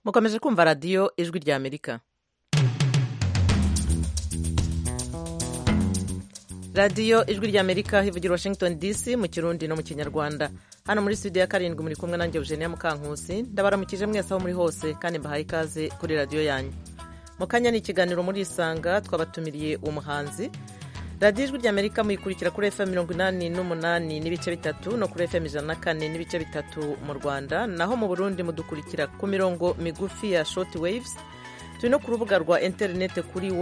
mukomeje kumva radiyo ijwi rya amerika. radiyo ijwi rya amerika hivugira washington dc mu kirundi no mu kinyarwanda. hano muri studio ya karindwi muri kumwe nanjye Eugenia Mukankusi, ndabaramukije mwese aho muri hose kandi mbahaye ikaze kuri radiyo yanyu. mu kanya ni ikiganiro muri Isanga, twabatumiriye umuhanzi. radiyo ijwi rya amerika muyikurikira kuri FM 88 n'ibice bitatu no kuri FM 104 n'ibice bitatu mu Rwanda, naho mu Burundi mudukurikira ku mirongo migufi ya short waves. turi no ku rubuga rwa interineti kuri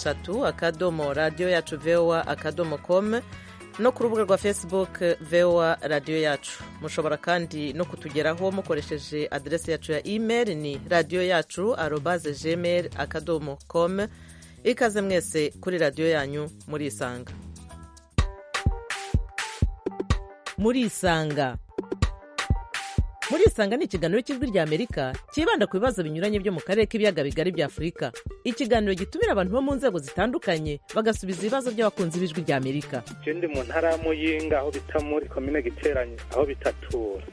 wa@radioyacu.voa.com no ku rubuga rwa Facebook VOA radiyo yacu. mushobora kandi no kutugeraho mukoresheje adresi yacu ya email ni radioyacu@gmail.com. ikaze mwese kuri radiyo yanyu muri Isanga. muri Isanga ni ikiganiro cy'ijwi rya Amerika cyibanda ku bibazo binyuranye byo mu karere k'ibiyaga bigari bya Afurika. ikiganiro gitumira abantu bo mu nzego zitandukanye bagasubiza ibibazo by'abakunzi b'ijwi rya Amerika. Ndi mu ntara ya Muyinga aho bita muri komine Giteranyi aho bitatura.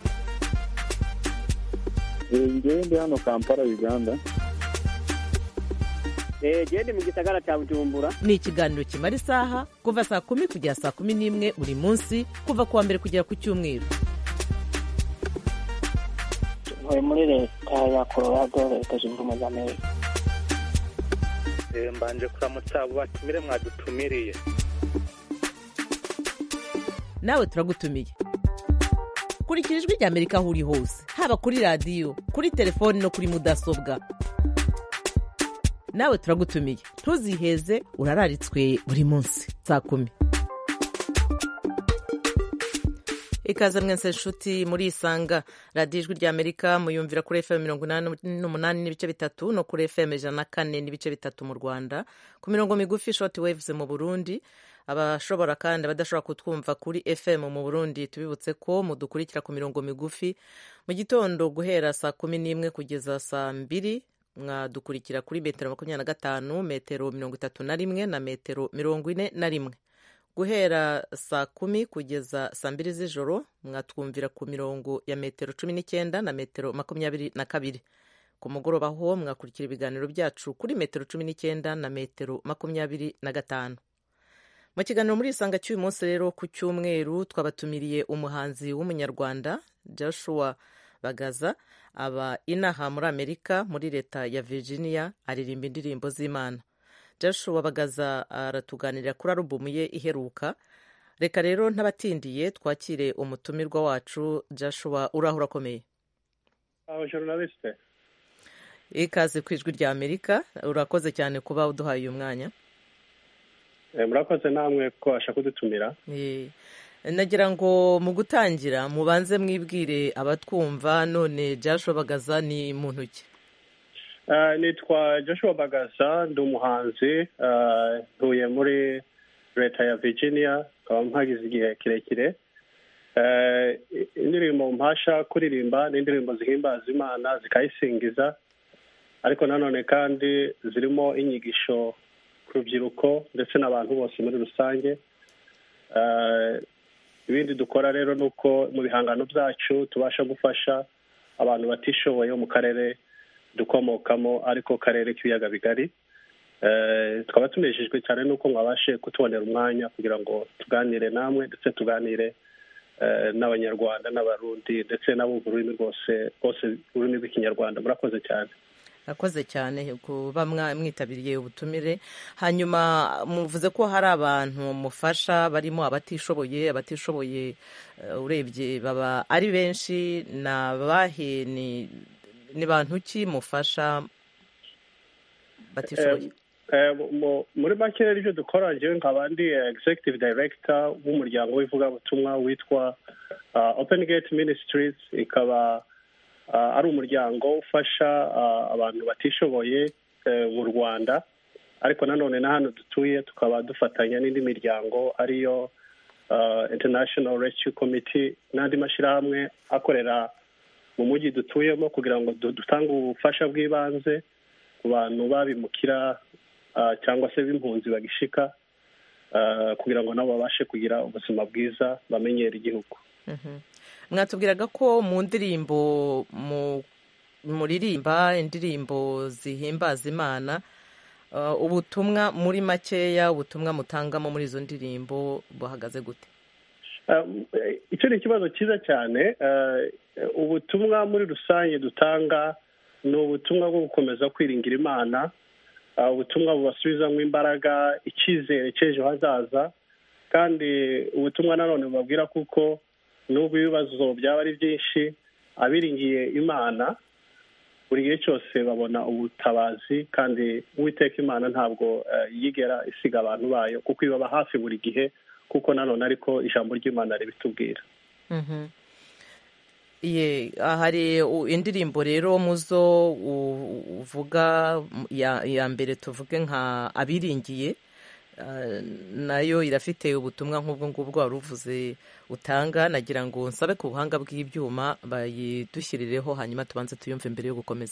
Ndi hano Kampala, Uganda. Ndi mu gisagara cya Bujumbura. Ni ikiganiro kimara isaha kuva saa 10 kugera saa 11 buri munsi, kuva kuwa mbere kugera ku cyumweru. muri leta ya Colorado, leta zunze ubumwe za Amerika. Mbanje kuramutsa abo batumire mwadutumiriye. nawe turagutumiye. kurikira ijwi rya Amerika aho uri hose, haba kuri radiyo, kuri telefoni no kuri mudasobwa. nawe turagutumiye, ntuziheze, urararitswe buri munsi saa 10. ikaze mwese nshuti muri Isanga. radiyo ijwi rya Amerika muyumvira kuri FM 88 n'ibice bitatu no kuri FM 104 n'ibice bitatu mu Rwanda, ku mirongo migufi short waves mu Burundi. abashobora kandi abadashobora kutwumva kuri FM mu Burundi, tubibutse ko mudukurikira ku mirongo migufi mu gitondo guhera saa 11 kugeza saa 2. mwadukurikira kuri metero 25, metero 31 na metero 41. guhera saa 10 kugeza saa 2 z'ijoro mwatwumvira ku mirongo ya metero 19 na metero 22. ku mugoroba ho mwakurikira ibiganiro byacu kuri metero 19 na metero 25. mu kiganiro muri Isanga cy'uyu munsi rero ku cyumweru twabatumiriye umuhanzi w'umunyarwanda Joshua Bagaza, aba inaha muri Amerika muri leta ya Virginia, aririmba indirimbo z'Imana. Joshua Bagaza aratuganirira kuri alubumu ye iheruka. reka rero ntabatindiye twakire umutumirwa wacu. Joshua, uraho urakomeye? Journaliste. ikaze ku ijwi rya Amerika, urakoze cyane kuba uduhaye uyu mwanya. Murakoze namwe ko ashaka kudutumira. nagira ngo mu gutangira mubanze mwibwire abatwumva. none Joshua Bagaza ni muntu ki? Nitwa Joshua Bagaza, ndi umuhanzi, ntuye muri leta ya Virginia, nkaba mpagize igihe kirekire. indirimbo mpasha kuririmba ni indirimbo zihimbaza Imana zikayisingiza, ariko nanone kandi zirimo inyigisho ku rubyiruko ndetse n'abantu bose muri rusange. ibindi dukora rero ni uko mu bihangano byacu tubasha gufasha abantu batishoboye mu karere dukomokamo, ariko karere k'ibiyaga bigari. twaba tunejejwe cyane nuko mwabashe kutubonera umwanya kugira ngo tuganire namwe ndetse tuganire n'abanyarwanda n'abarundi ndetse n'abumva ururimi rwose ururimi rw'ikinyarwanda. murakoze cyane. akoze cyane kuba mwitabiriye ubutumire. hanyuma muvuze ko hari abantu mufasha barimo abatishoboye urebye baba ari benshi. nabahe ni bantu ki mufasha batishoboye? muri make ibyo dukora, njyewe nkaba ndi executive director w'umuryango w'ivugabutumwa witwa Open Gate Ministries. ikaba ari umuryango ufasha abantu batishoboye mu Rwanda, ariko nanone na hano dutuye tukaba dufatanya n'indi miryango ariyo International Rescue Committee n'andi mashyirahamwe akorera mu mujyi dutuyemo kugira ngo dutange ubufasha bw'ibanze ku bantu babimukira cyangwa se b'impunzi bagishika, kugira ngo nabo babashe kugira ubuzima bwiza, bamenyere igihugu. mwatubwiraga ko mu ndirimbo muririmba indirimbo zihimbaza Imana, ubutumwa muri makeya, ubutumwa mutangamo muri izo ndirimbo buhagaze gute? Icyo ni ikibazo cyiza cyane. Ubutumwa muri rusange dutanga ni ubutumwa bwo gukomeza kwiringira Imana, ubutumwa bubasubizamo imbaraga, icyizere cy'ejo hazaza, kandi ubutumwa nanone bubabwira kuko nubwo ibibazo byaba ari byinshi, abiringiye Imana buri gihe cyose babona ubutabazi, kandi Uwiteka Imana ntabwo yigera isiga abantu bayo kuko ibaba hafi buri gihe, kuko nanone ariko ijambo ry'Imana ribitubwira. Hari indirimbo rero muzo uvuga ya mbere tuvuge nka abiringiye, nayo irafite ubutumwa nk'ubwo ngubwo wari uvuze utanga. nagira ngo nsabe ku buhanga bw'ibyuma bayidushyirireho, hanyuma tubanze tuyumve mbere yo gukomeza.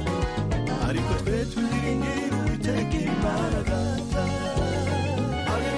Ariko twe tuziringira Uwiteka Imana Data.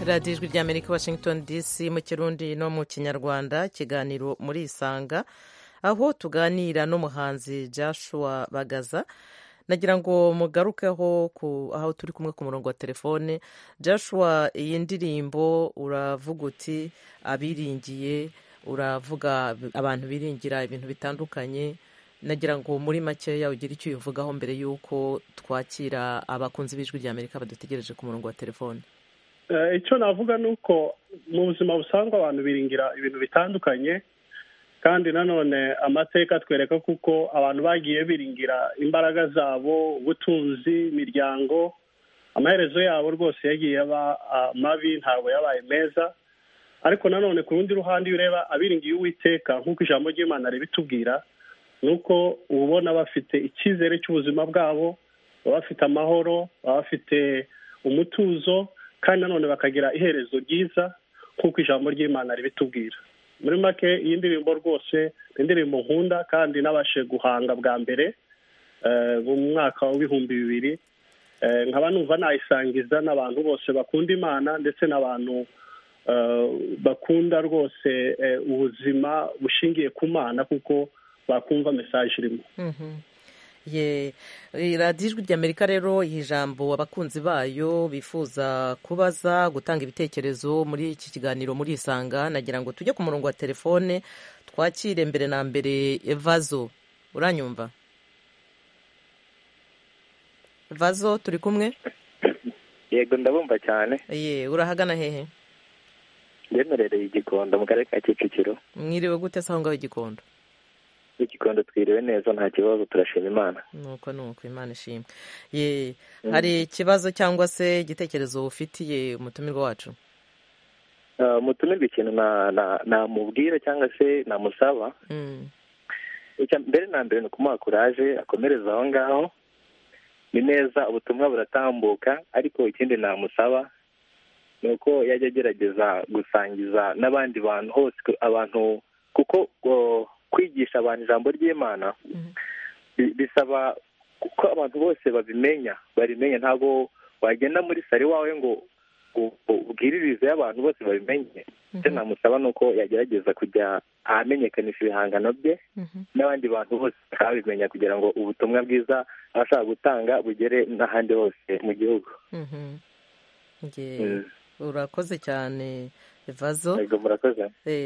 radiyo ijwi ry'amerika washington dc mu kirundi no mu kinyarwanda, ikiganiro muri isanga, aho tuganira n'umuhanzi Joshua Bagaza. nagira ngo mugarukeho aho turi kumwe ku murongo wa telefone. Joshua, iyi ndirimbo uravuga uti abiringiye, uravuga abantu biringira ibintu bitandukanye. nagira ngo muri makeya ugire icyo uyivugaho mbere y'uko twakira abakunzi b'ijwi ry'Amerika badutegereje ku murongo wa telefone. Icyo navuga ni uko mu buzima busanzwe abantu biringira ibintu bitandukanye, kandi nanone amateka atwereka kuko abantu bagiye biringira imbaraga zabo, ubutunzi, imiryango, amaherezo yabo rwose yagiye aba mabi, ntabwo yabaye meza. Ariko nanone ku rundi ruhande iyo ureba abiringiye Uwiteka nk'uko ijambo ry'Imana ribitubwira, ni uko ubona bafite icyizere cy'ubuzima bwabo, baba bafite amahoro, baba bafite umutuzo, kandi nanone bakagira iherezo ryiza nk'uko ijambo ry'Imana ribitubwira. Muri make iyi ndirimbo rwose ni indirimbo nkunda kandi nabashe guhanga bwa mbere mu mwaka wa 2000. Nkaba numva nayisangiza n'abantu bose bakunda Imana ndetse n'abantu bakunda rwose ubuzima bushingiye ku Mana, kuko bakumva message irimo. radiyo ijwi ry'Amerika rero iyi jambo abakunzi bayo bifuza kubaza, gutanga ibitekerezo muri iki kiganiro muri isanga. nagira ngo tujye ku murongo wa telefone twakire mbere na mbere Vazo. uranyumva Vazo? turi kumwe? Yego ndabumva cyane. urahagana hehe? Ndemerereye Igikondo mu karere ka Kicukiro. mwiriwe gute se aho ngaho Igikondo? Igikondo twiriwe neza, nta kibazo, turashima Imana. nuko Imana ishimwe. hari ikibazo cyangwa se igitekerezo ufitiye umutumirwa wacu? Umutumirwa ikintu namubwira cyangwa se namusaba, mbere na mbere ni ukumuha kuraje, akomereza aho ngaho, ni neza, ubutumwa buratambuka. Ariko ikindi namusaba ni uko yajya agerageza gusangiza n'abandi bantu hose, abantu, kuko kwigisha abantu ijambo ry'Imana bisaba ko abantu bose barimenya. Ntabwo wagenda muri sare wawe ngo ubwiririze abantu bose babimenye. icyo namusaba ni uko yagerageza kujya ahamenyekanisha ibihangano bye, n'abandi bantu bose bakabimenya, kugira ngo ubutumwa bwiza abashaka gutanga bugere n'ahandi hose mu gihugu. urakoze cyane Vazo. Yego murakoze.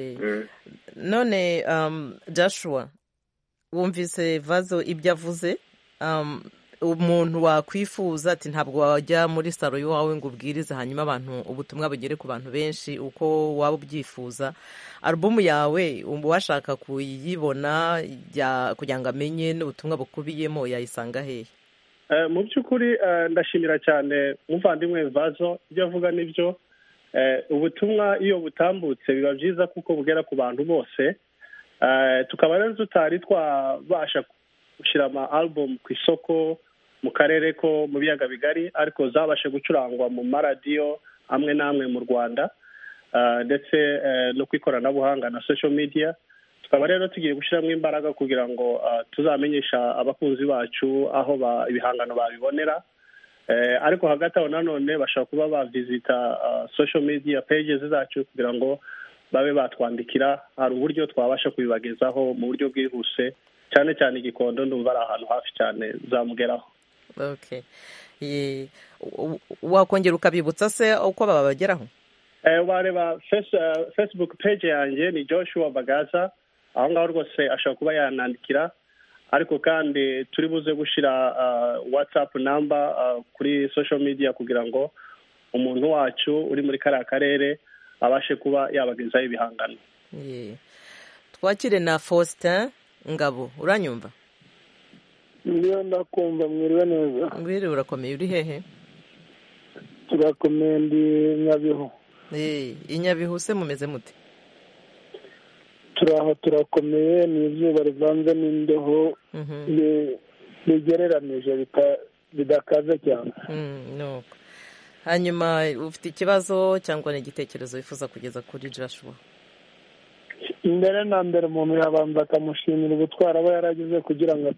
none Joshua, wumvise Vazo ibyo avuze. umuntu wakwifuza ati ntabwo wajya muri saro iwawe ngo ubwirize hanyuma abantu ubutumwa bugere ku bantu benshi uko waba ubyifuza. alubumu yawe washaka kuyibona kugira ngo amenye n'ubutumwa bukubiyemo, yayisanga hehe? Mu by'ukuri ndashimira cyane umuvandimwe Vazo, ibyo avuga nibyo. Ubutumwa iyo butambutse biba byiza kuko bugera ku bantu bose. Tukaba rero tutari twabasha gushyira ama album ku isoko mu karere ko mu biyaga bigari, ariko zabashe gucurangwa mu maradiyo amwe n'amwe mu Rwanda, ndetse no ku ikoranabuhanga na social media. Tukaba rero tugiye gushyiramo imbaraga kugira ngo tuzamenyesha abakunzi bacu aho ibihangano babibonera. Ariko hagati aho nanone bashobora kuba bavizita social media pages zacu kugira ngo babe batwandikira. Hari uburyo twabasha kubibagezaho mu buryo bwihuse, cyane cyane Igikondo ndumva ari ahantu hafi cyane zamugeraho. wakongera ukabibutsa se uko babageraho? wareba Facebook page yanjye ni Joshua Bagaza, aho ngaho rwose ashobora kuba yanandikira. ariko kandi turi buze gushyira WhatsApp number kuri social media kugira ngo umuntu wacu uri muri kariya karere abashe kuba yabagezaho ibihangano. twakire na Faustin Ngabo. uranyumva? Ndiyo ndakumva. mwiriwe neza? mwiriwe. urakomeye? uri hehe? turakomeye, ndi Nyabihu. i Nyabihu se mumeze mute? turaho turakomeye, ni izuba rivanze n'imbeho bigereranije bidakaze cyane. hanyuma ufite ikibazo cyangwa n'igitekerezo wifuza kugeza kuri Joshua? mbere na mbere umuntu yabanza akamushimira ubutwari aba yaragize kugira ngo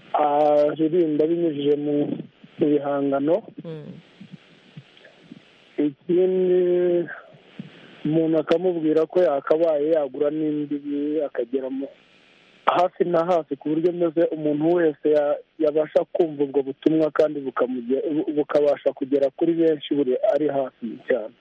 aririmbe binyujije mu bihangano. ikindi umuntu akamubwira ko yakabaye yagura n'indi akageramo hafi na hafi ku buryo mbese umuntu wese yabasha kumva ubwo butumwa kandi bukabasha kugera kuri benshi buri ari hafi cyane.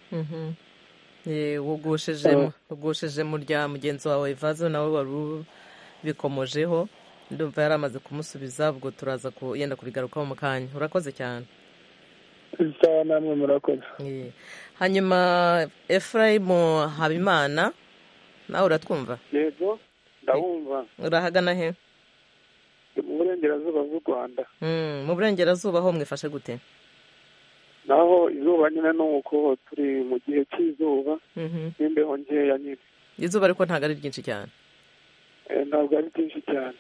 ugushije mu rya mugenzi wawe Ivazo nawe wari ubikomojeho ndumva yari amaze kumusubiza ubwo turaza yenda kubigarukaho mu kanya. Urakoze cyane. Sawa namwe murakoze. Hanyuma Ephraim Habimana nawe uratwumva? Yego ndabumva. Urahagana he? Mu burengerazuba bw'u Rwanda. Mu burengerazuba ho mwifashe gute? Naho izuba nyine nuko turi mu gihe cy'izuba n'imbeho nkeya nyine. Izuba ariko ntabwo ari ryinshi cyane. Ntabwo ari byinshi cyane.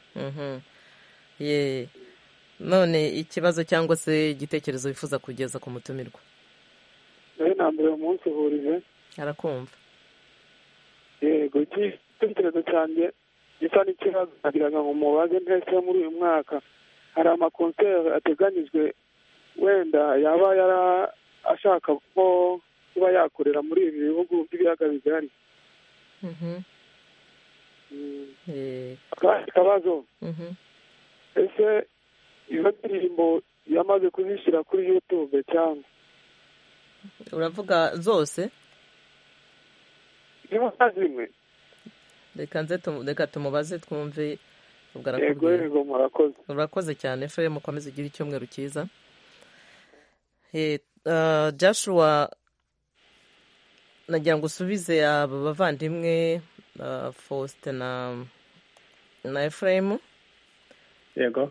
None ikibazo cyangwa se igitekerezo wifuza kugeza ku mutumirwa? Nambere umunsi uhuriye. Arakumva. Yego igitekerezo cyanjye gisa n'ikibazo nagiraga ngo mubaze ntese muri uyu mwaka hari amakonseri ateganyijwe wenda yaba ashaka ko kuba yakorera muri ibi bihugu by'ibiyaga bigari. Akabazo ese izo ndirimbo yamaze kuzishyira kuri YouTube cyangwa uravuga zose? Zimwe. Reka tumubaze twumve. Yego murakoze. Urakoze cyane Ephraim, mukomeze ugire icyumweru cyiza. Joshua nagira ngo usubize aba bavandimwe Faustin na Ephraim. Yego.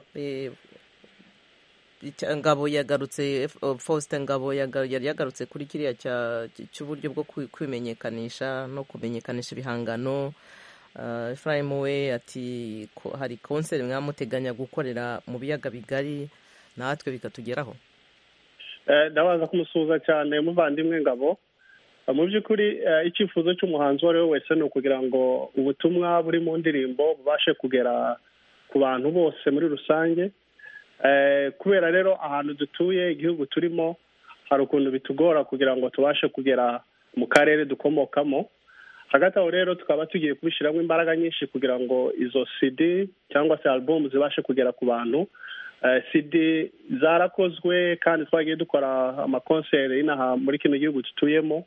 Ngabo yagarutse, Faustin Ngabo yari yagarutse kuri kiriya cy'uburyo bwo kwimenyekanisha no kumenyekanisha ibihangano. Ephraim we ati hari konseri mwamuteganya gukorera mu biyaga bigari natwe bikatugeraho. Ndabaza kumusuhuza cyane muvandimwe Ngabo. Mu by'ukuri icyifuzo cy'umuhanzi uwo ari we wese ni ukugira ngo ubutumwa buri mu ndirimbo bubashe kugera ku bantu bose muri rusange. Kubera rero ahantu dutuye igihugu turimo hari ukuntu bitugora kugira ngo tubashe kugera mu karere dukomokamo. Hagati aho rero tukaba tugiye kubishyiramo imbaraga nyinshi kugira ngo izo CD cyangwa se album zibashe kugera ku bantu. CD zarakozwe kandi twagiye dukora amakonseri inaha muri kino gihugu tutuyemo,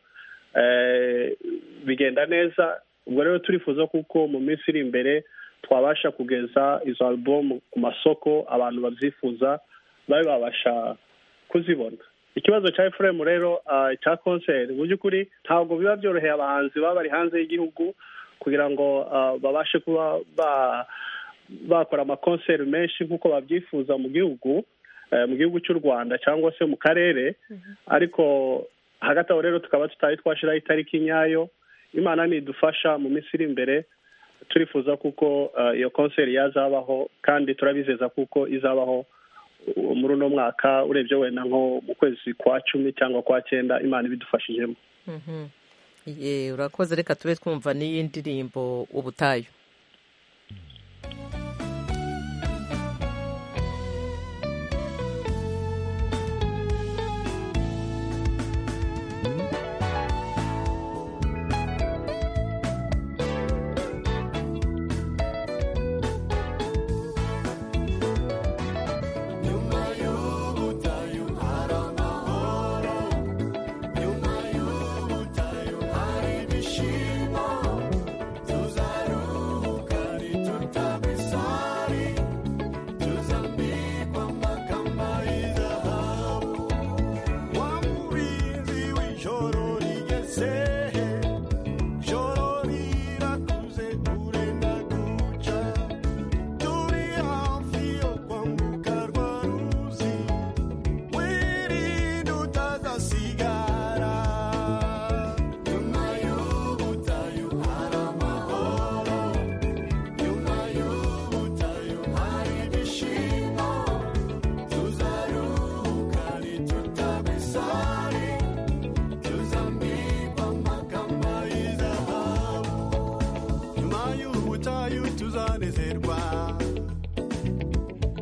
bigenda neza. Ubwo rero turifuza kuko mu minsi iri imbere twabasha kugeza izo album ku masoko, abantu babyifuza babe babasha kuzibona. Ikibazo cya Ephraim rero cya konseri mu by'ukuri ntabwo biba byoroheye abahanzi baba bari hanze y'igihugu kugira ngo babashe kuba bakora amakonseri menshi nk'uko babyifuza mu gihugu cy'u Rwanda cyangwa se mu karere. Ariko hagati aho rero tukaba tutari twashyiraho itariki nyayo. Imana nidufasha mu minsi iri imbere turifuza kuko iyo konseri yazabaho kandi turabizeza kuko izabaho muri uno mwaka, urebye wenda nko mu kwezi kwa 10 cyangwa kwa 9 Imana ibidufashijemo. Urakoze. Reka tube twumva n'iyi ndirimbo Ubutayu.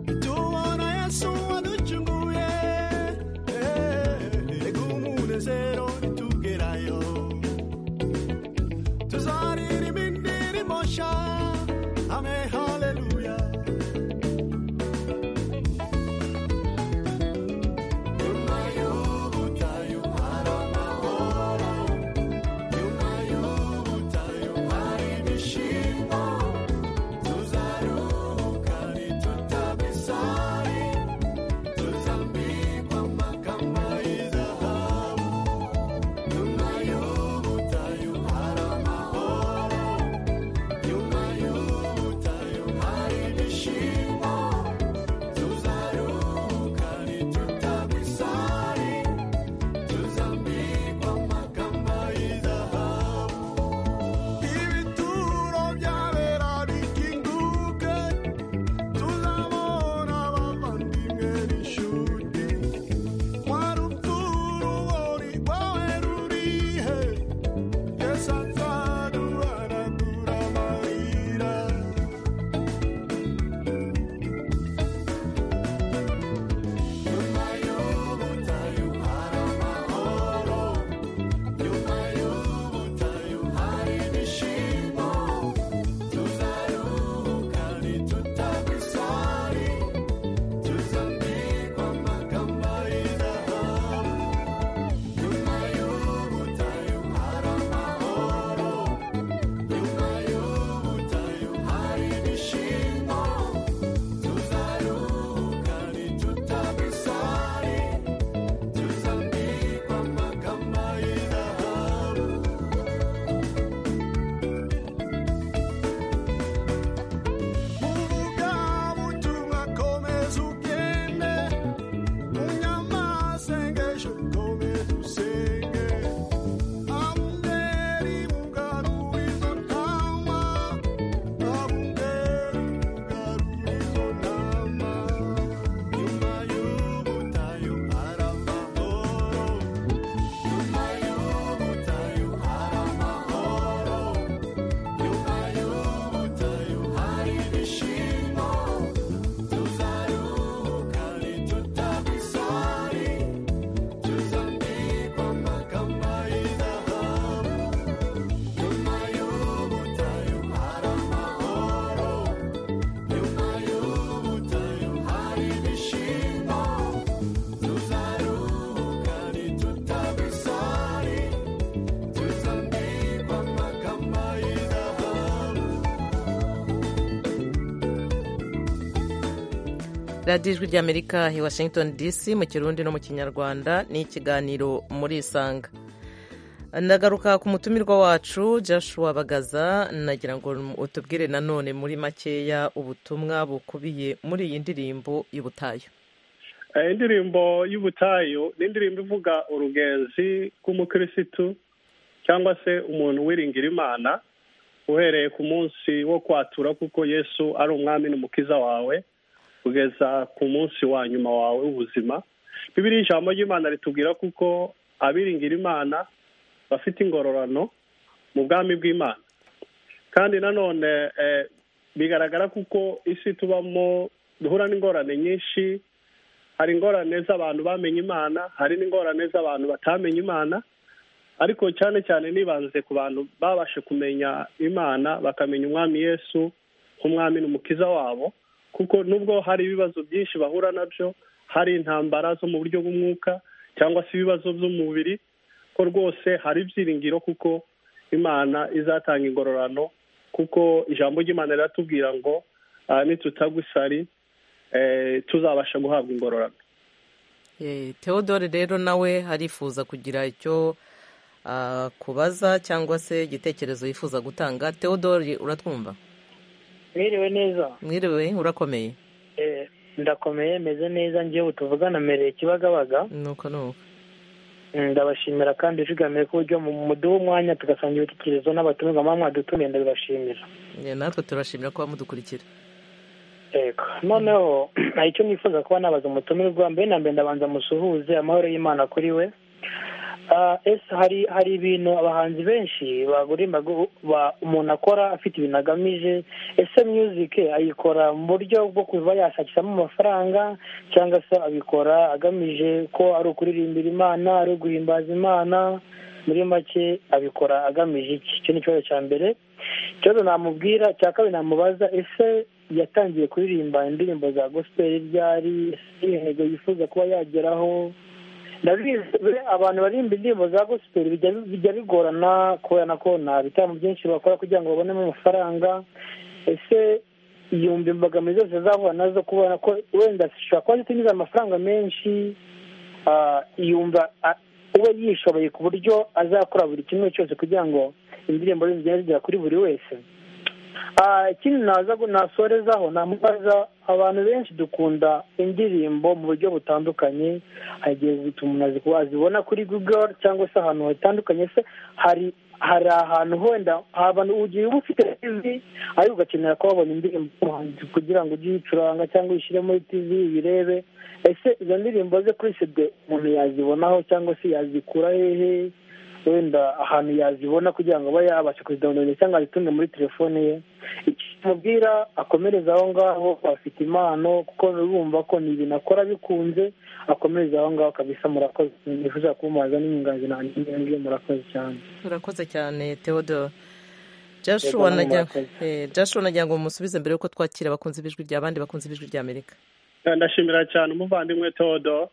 Tubona Yesu waducunguye, reka umunezero radiyo ijwi ry'amerika i washington dc mu kirundi no mu kinyarwanda ni ikiganiro muri isanga. ndagaruka ku mutumirwa wacu Joshua Bagaza, nagira ngo utubwire nanone muri makeya ubutumwa bukubiye muri iyi ndirimbo y'ubutayu. Indirimbo y'ubutayu ni indirimbo ivuga urugenzi rw'umukirisitu cyangwa se umuntu wiringira Imana uhereye ku munsi wo kwatura kuko Yesu ari umwami n'umukiza wawe kugeza ku munsi wa nyuma wawe w'ubuzima. Bibiliya ijambo ry'Imana ritubwira kuko abiringira Imana bafite ingororano mu bwami bw'Imana. Kandi nanone bigaragara kuko isi tubamo duhura n'ingorane nyinshi. Hari ingorane z'abantu bamenye Imana, hari n'ingorane z'abantu batamenye Imana, ariko cyane cyane nibanze ku bantu babashe kumenya Imana bakamenya umwami Yesu nk'umwami n'umukiza wabo, kuko nubwo hari ibibazo byinshi bahura nabyo, hari intambara zo mu buryo bw'umwuka cyangwa se ibibazo by'umubiri, ko rwose hari ibyiringiro kuko Imana izatanga ingororano, kuko ijambo ry'Imana riratubwira ngo nitutagwa isari tuzabasha guhabwa ingororano. Theodore rero nawe harifuza kugira icyo kubaza cyangwa se igitekerezo yifuza gutanga. Theodore, uratwumva? Mwiriwe neza. Mwiriwe, urakomeye? Ndakomeye, meze neza, ngiye tuvugana mereye Kibagabaga. Nuko ndabashimira kandi ijigamiye ku buryo mu muduha umwanya tugasangira ibitekerezo n'abatumirwa mwadutumiye, ndabibashimira. Natwe turashimira kuba mudukurikira. Noneho hari icyo nifuza kuba nabaza umutumirwa. Mbere na mbere ndabanza musuhuze amahoro y'Imana kuri we. Hari ibintu abahanzi benshi bagurimba umuntu akora afite ibintu agamije. Ese music ayikora mu buryo bwo kuba yashakishamo amafaranga cyangwa se abikora agamije ko ari ukuririmbira Imana, ari uguhimbaza Imana? Muri make abikora agamije iki? Icyo ni ikibazo cya mbere. Ikibazo namubwira cya kabiri namubaza, ese yatangiye kuririmba indirimbo za gospel ryari? Intego yifuza kuba yageraho? Ndabizi abantu barimba indirimbo za gospel bijya bigorana kubera ko nta bitaramo byinshi bakora kugira ngo babonemo amafaranga. Ese yumva imbogamizi zose zahura nazo kubona ko wenda zishobora kuba zitinjiza amafaranga menshi, yumva uba yishoboye ku buryo azakora buri kimwe cyose kugira ngo indirimbo zigende zigera kuri buri wese? Ikindi nasorezaho namubaza, abantu benshi dukunda indirimbo mu buryo butandukanye, hagiye umuntu wazibona kuri Google cyangwa se ahantu hatandukanye. Se hari ahantu wenda abantu ugiye uba ufite TV ariko ugakenera ko wabona indirimbo kugira ngo ujye uyicuranga cyangwa uyishyire muri TV uyirebe. Ese izo ndirimbo ze kuri CD umuntu yazibonaho cyangwa se yazikura hehe? Wenda ahantu yazibona kugira ngo abe yabasha kuzidondora cyangwa azitunge muri telefone ye. Ikimubwira akomereza aho ngaho, afite impano kuko urumva ko ni ibintu akora bikunze, akomereza aho ngaho kabisa. Murakoze, nifuza kumubaza n'inyunganizi nanjye. Murakoze cyane. Urakoze cyane Theodore. Joshua nagira ngo musubize mbere yuko twakira abakunzi b'ijwi ry'abandi bakunzi b'ijwi ry'Amerika. Ndashimira cyane umuvandimwe Theodore.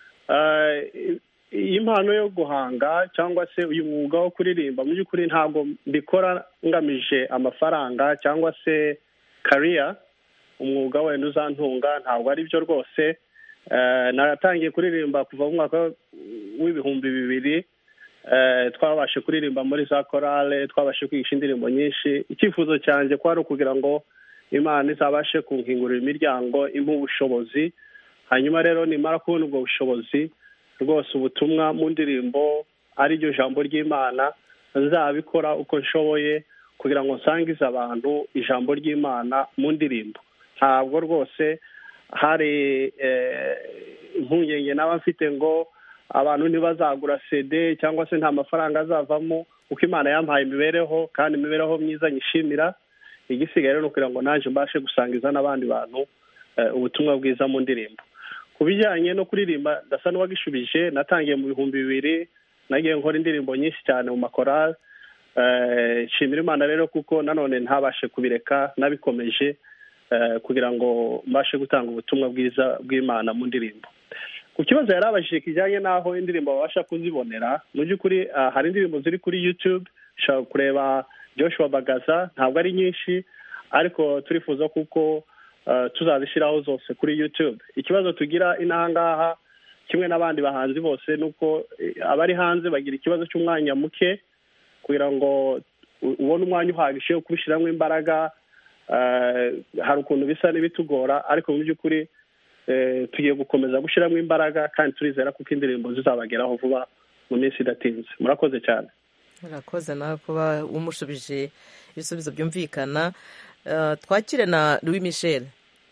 Iyi mpano yo guhanga cyangwa se uyu mwuga wo kuririmba mu by'ukuri ntabwo mbikora ngamije amafaranga cyangwa se career, umwuga wenda uzantunga, ntabwo ari byo rwose. Naratangiye kuririmba kuva mu mwaka w'ibihumbi 2000. Twabashe kuririmba muri za korale, twabashe kwigisha indirimbo nyinshi. Icyifuzo cyanjye ko ari ukugira ngo Imana izabashe kunkingurira imiryango, impa ubushobozi, hanyuma rero nimara kubona ubwo bushobozi rwose ubutumwa mu ndirimbo ari ryo jambo ry'Imana nzabikora uko nshoboye kugira ngo nsangize abantu ijambo ry'Imana mu ndirimbo. Ntabwo rwose hari impungenge naba mfite ngo abantu ntibazagura CD cyangwa se nta mafaranga azavamo, uko Imana yampaye imibereho kandi imibereho myiza nyishimira. Igisigaye rero kugira ngo naje mbashe gusangiza n'abandi bantu ubutumwa bwiza mu ndirimbo. Ku bijyanye no kuririmba ndasa n'uwagishubije. Natangiye mu 2000, nagiye nkora indirimbo nyinshi cyane mu makorali. Nshimira Imana rero kuko nanone ntabashe kubireka, nabikomeje kugira ngo mbashe gutanga ubutumwa bwiza bw'Imana mu ndirimbo. Ku kibazo yarabashije kijyanye n'aho indirimbo babasha kuzibonera, mu by'ukuri hari indirimbo ziri kuri YouTube, ushobora kureba Joshua Bagaza, ntabwo ari nyinshi ariko turifuza kuko tuzazishyiraho zose kuri YouTube. Ikibazo tugira inahangaha kimwe n'abandi bahanzi bose nuko abari hanze bagira ikibazo cy'umwanya muke kugira ngo ubone umwanya uhagije wo kubishyiramo imbaraga. Hari ukuntu bisa n'ibitugora, ariko mu by'ukuri tugiye gukomeza gushyiramo imbaraga kandi turizera kuko indirimbo zizabageraho vuba mu minsi idatinze. Murakoze cyane. murakoze nawe kuba umushubije ibisubizo byumvikana. Twakire na Louis Michel.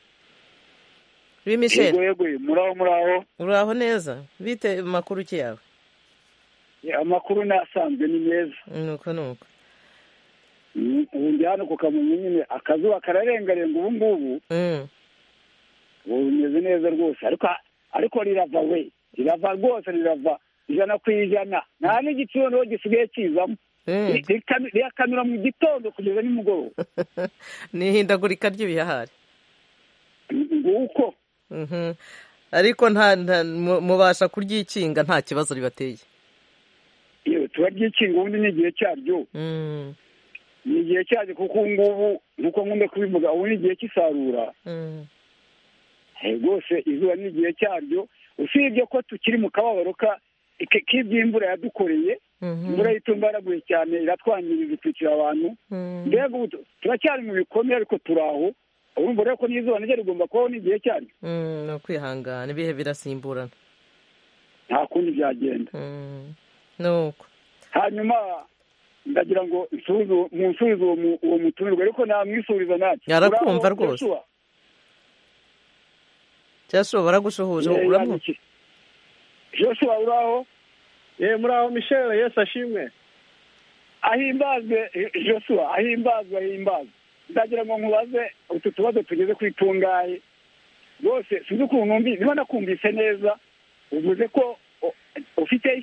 Louis Michel, yego muraho uraho neza? Bite makuru ki yawe? Amakuru nasanzwe ni meza. Nuko ubu ndi hano ku Kamonyi nyine, akazuba kararengarenga ubu ngubu. Ubu bimeze neza rwose, ariko rirava rwose, rirava 100%. Nta n'igiciro niho gisigaye kizamo. Rirakamira mu gitondo kugeza nimugoroba. Ni ihindagurika ry'ibihahari. Nguko. Ariko mubasha kuryikinga, nta kibazo ribateye. Iyo turaryikinga, ubundi ni igihe cyaryo. Ni igihe cyaryo kuko ubu ngubu nuko nkunda kubivuga, ubu ni igihe cy'isarura. Rwose izuba ni igihe cyaryo, usibye ko tukiri mu kababaro k'iby'imvura yadukoreye. Imvura yitumbaraguye cyane, iratwangiriza, itwikira abantu. Mbega ubu turacyari mu bikomeye, ariko turi aho. Urumva rero ko n'izuba niryo rigomba kubaho n'igihe cyaryo. Ni ukwihangana, ibihe birasimburana, nta kundi byagenda. Nuko hanyuma ndagira ngo munsubize uwo mutumirwa, ariko namwisuriza natwe. Arakumva rwose. Joshua baragushuhuje, uramu? Joshua uraho? Muraho Michel, Yesu ashimwe. Ahimbazwe Joshua, ahimbazwe. Ndagira ngo nkubaze utu tubazo tugeze kuri tungaye. Rwose sinzi ukuntu niba nakumvise neza, uvuze ko ufite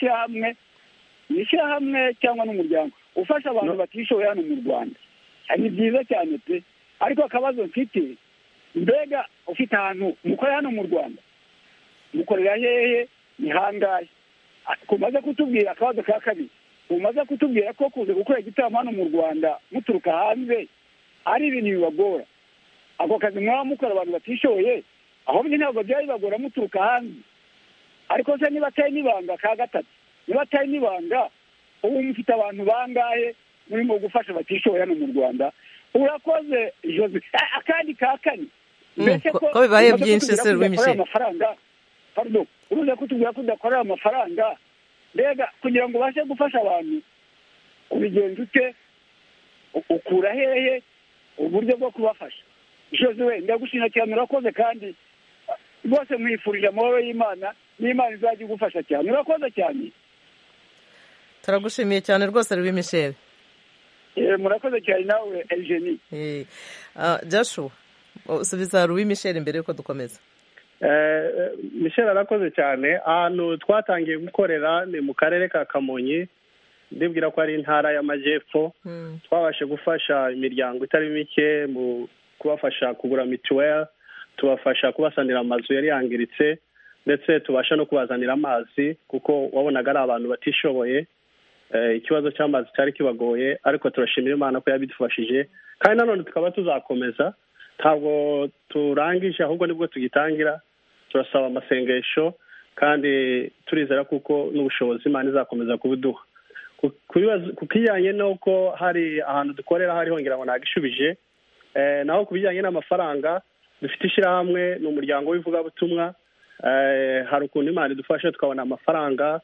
ishyirahamwe cyangwa n'umuryango ufasha abantu batishoboye hano mu Rwanda. Ni byiza cyane pe, ariko akabazo mfite, mbega ufite ahantu mukorera hano mu Rwanda, mukorera hehe, ni hangahe? Kumaze kutubwira akabazo ka kabiri, umaze kutubwira ko kuze gukora igitaramo hano mu Rwanda muturuka hanze ari ibintu bibagora. Ako kazi mwaba mukora abantu batishoboye, ahubwo ntabwo byari bibagora muturuka hanze. Ariko se niba atari n'ibanga ka gatatu, niba atari n'ibanga, ubu mufite abantu bangahe murimo gufasha batishoboye hano mu Rwanda? Urakoze Jose. Akandi ka kane, mbese ko bibaye byinshi se Louis Michel. Pardon, uruze kutubwira ko udakorera amafaranga. Mbega kugira ngo ubashe gufasha abantu ubigenza ute? Ukura hehe uburyo bwo kubafasha? Jose we, ndagushimira cyane, urakoze, kandi rwose mwifurije amahoro y'Imana, n'Imana izajya igufasha cyane. Urakoze cyane. Turagushimiye cyane rwose Louis Michel. Murakoze cyane nawe Eugenie. Joshua, usubiza Louis Michel mbere yuko dukomeza. Michel arakoze cyane. Ahantu twatangiye gukorera ni mu karere ka Kamonyi, ndibwira ko ari intara y'Amajyepfo. Twabashe gufasha imiryango itari mike mu kubafasha kugura mituweli, tubafasha kubasanira amazu yari yangiritse, ndetse tubasha no kubazanira amazi kuko wabonaga ari abantu batishoboye. Ikibazo cy'amazi cyari kibagoye, ariko turashimira Imana ko yabidufashije, kandi nanone tukaba tuzakomeza. Ntabwo turangije, ahubwo nibwo tugitangira. Turasaba amasengesho, kandi turizera kuko n'ubushobozi Imana izakomeza kubuduha. Ku kijyanye n'uko hari ahantu dukorera hari hongera ngo nagishubije, naho ku bijyanye n'amafaranga, dufite ishyirahamwe, ni umuryango w'ivugabutumwa. Hari ukuntu Imana idufasha tukabona amafaranga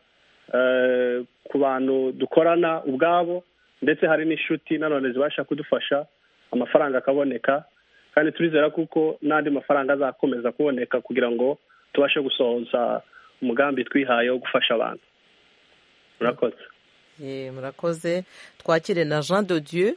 ku bantu dukorana ubwabo, ndetse hari n'inshuti nanone zibasha kudufasha, amafaranga akaboneka, kandi turizera kuko n'andi mafaranga azakomeza kuboneka kugira ngo tubashe gusohoza umugambi twihaye wo gufasha abantu. Murakoze. Murakoze. Twakire na Jean de Dieu.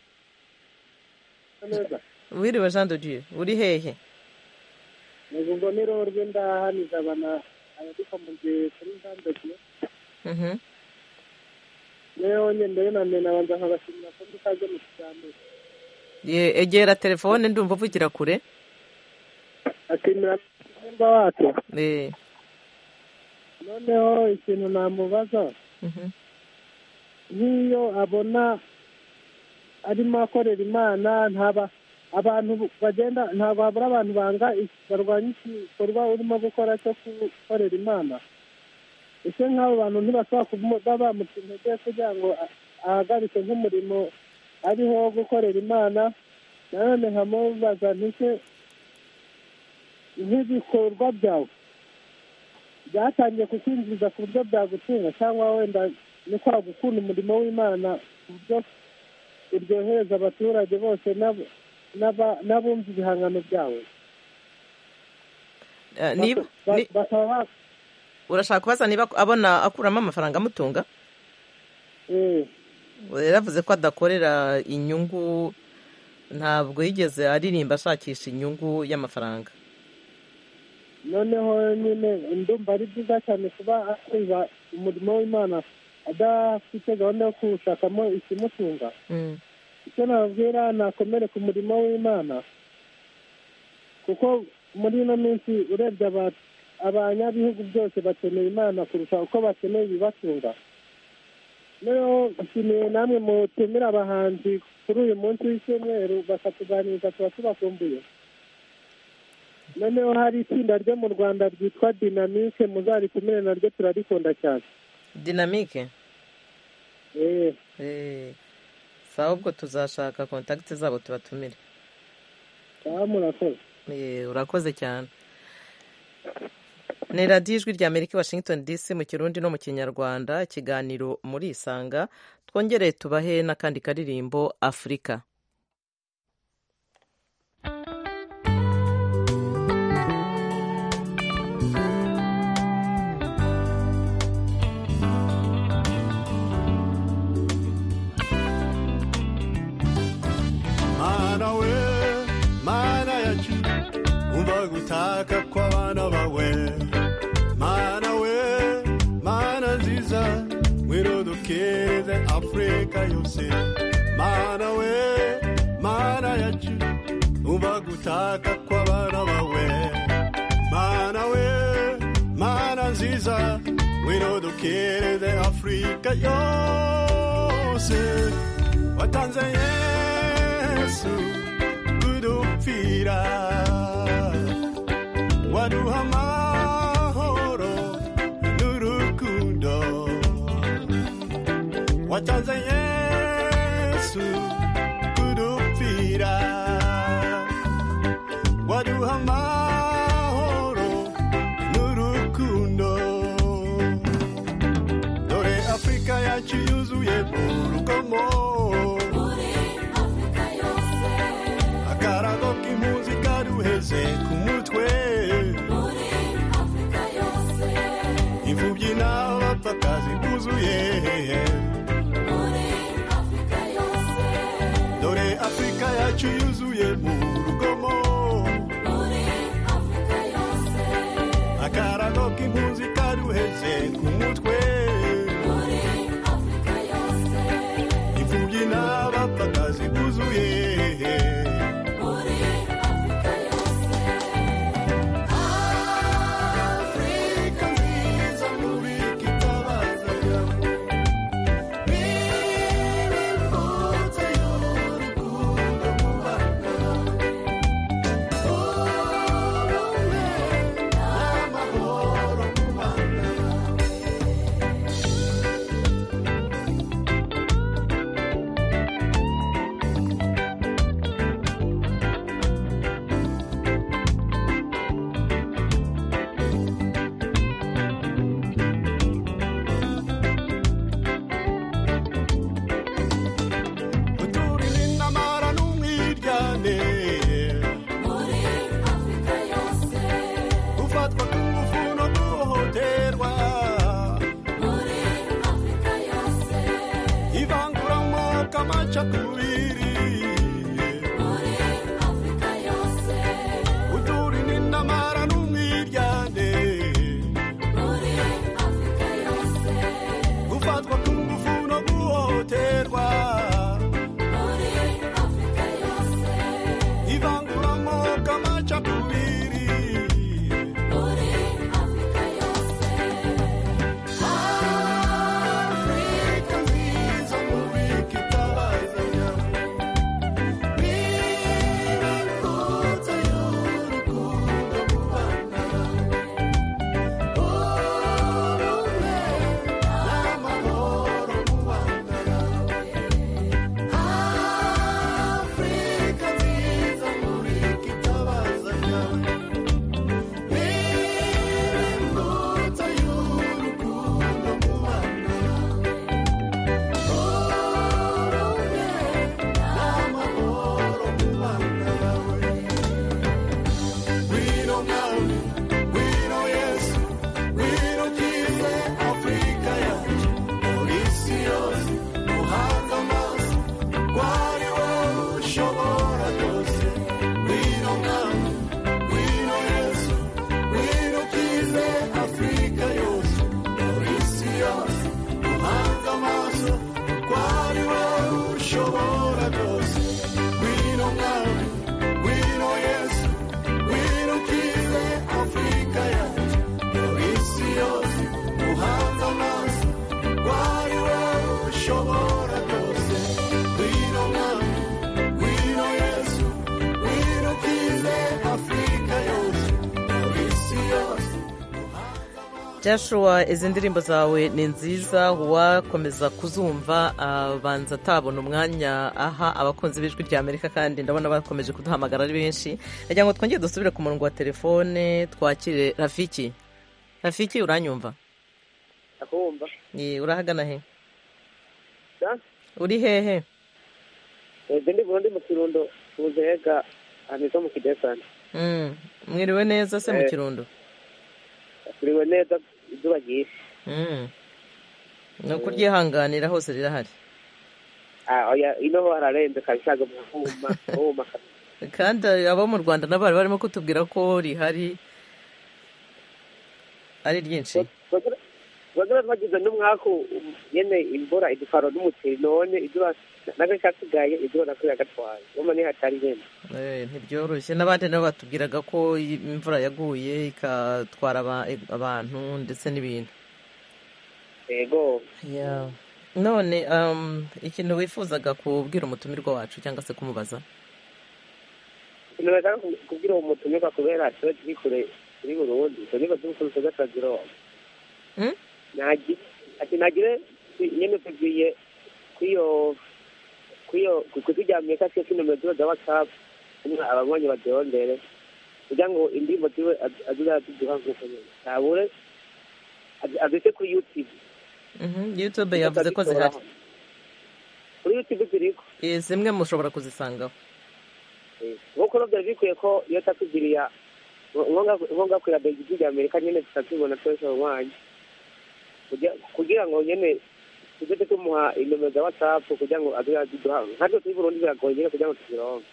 Wiriwe Jean de Dieu, uri hehe? Ngo nero rwenda haniza bana ariko muje kuri Jean de Dieu. Leo nyende na banza nkabashimira ko ndikaze mu cyambe. Egera telefone ndumva uvugira kure. Akimira mba wato. Noneho ikintu namubaza. Niyo abona arimo akorera Imana, abantu bagenda ntabwo habura abantu barwanya igikorwa urimo gukora cyo gukorera imana. ese nk'abo bantu ntibashobora kuba bamuca intege kugira ngo ahagarike nk'umurimo ariho wo gukorera imana? nanone nkamubaza ntise nk'ibikorwa byawe byatangiye kukwinjiza ku buryo byagutunga, cyangwa wenda ni kwa gukunda umurimo w'imana ku buryo uryohereza abaturage bose n'abumva ibihangano byawe? urashaka kubaza niba abona akuramo amafaranga amutunga? yaravuze ko adakorera inyungu, ntabwo yigeze aririmba ashakisha inyungu y'amafaranga. noneho nyine ndumva ari byiza cyane kuba akora umurimo w'imana adafite gahunda yo kuwushakamo ikimutunga. icyo nababwira nakomere ku murimo w'imana, kuko muri ino minsi urebye abanyabihugu byose bakeneye imana kurusha uko bakeneye ibibatunga. noneho nshimiye namwe mutumira abahanzi kuri uyu munsi w'icyumweru bakatuganiriza, tuba tubakumbuye. noneho hari itsinda ryo mu Rwanda ryitwa Dynamique, muzaritumire naryo turarikunda cyane. Dynamique? sawa, ubwo tuzashaka kontakiti zabo tubatumire. murakoze. urakoze cyane. ni radiyo ijwi rya Amerika Washington DC mu Kirundi no mu Kinyarwanda, ikiganiro muri Isanga. twongereye tubahe n'akandi karirimbo Afurika. gutaka kw'abana bawe, mana we mana nziza, wirodokeze Afrika yose. mana we mana yacu, umva gutaka kw'abana bawe, mana we mana nziza, wirodokeze Afrika yose. watanze Yesu kudupfira, waduha amahoro n'urukundo. watanze Yesu kudupfira, waduha amahoro n'urukundo. dore Afrika yacu yuzuye urugomo, akarago k'impunzi kaduheze ku mutwe. imfubyi n'abapfakazi buzuye, dore Afrika yacu yuzuye mu rugomo, akarago k'impunzi kaduheze ku mutwe. Joshua, izi ndirimbo zawe ni nziza, wakomeza kuzumva abanza atabona umwanya aha abakunzi b'ijwi rya Amerika, kandi ndabona bakomeje kuduhamagara ari benshi. Nagira ngo twongere dusubire ku murongo wa telefone twakire Rafiki. Rafiki, uranyumva? Akumva. Urahagana he? Da? Uri hehe? Ndi mu Kirundo, Muzega, anizo mu Kidesani. Mwiriwe neza se mu Kirundo? Mwiriwe neza, izuba ryinshi. No kuryihanganira hose rirahari. Oya, ino hararenze kabishaga mu huma. Kandi abo mu Rwanda nabari barimo kutubwira ko rihari ari ryinshi. Bagara bagize n'umwaku nyene imvura idufaro n'umuceri none izuba nagashasigaye izuba nakwira gatwaye. Umane hatari nyene. Ntibyoroshye, n'abandi nabo batubwiraga ko imvura yaguye ikatwara abantu ndetse n'ibintu. Yego. None ikintu wifuzaga kubwira umutumirwa wacu cyangwa se kumubaza? Ninaga kubwira umutumirwa kubera cyo kuri Burundi, cyo niba tuvuze gataziro. Nagire nyene tugiye kujyamye kasi kino mezo za WhatsApp ababonye babyondere kugira ngo indirimbo tiwe azuduha nkuko tabure abise kuri YouTube. YouTube yavuze ko zihari. Kuri YouTube ziriko zimwe mushobora kuzisangaho. Nkuko nabyo bikuye ko iyo takugiriya ngonga kwira Belgique ya Amerika nyene tutatubona twese umwanya kugira ngo nyene tujye tumuha inomero za WhatsApp kugira ngo aduha ntabwo turi Burundi biragoye nyene kugira ngo tuzironke.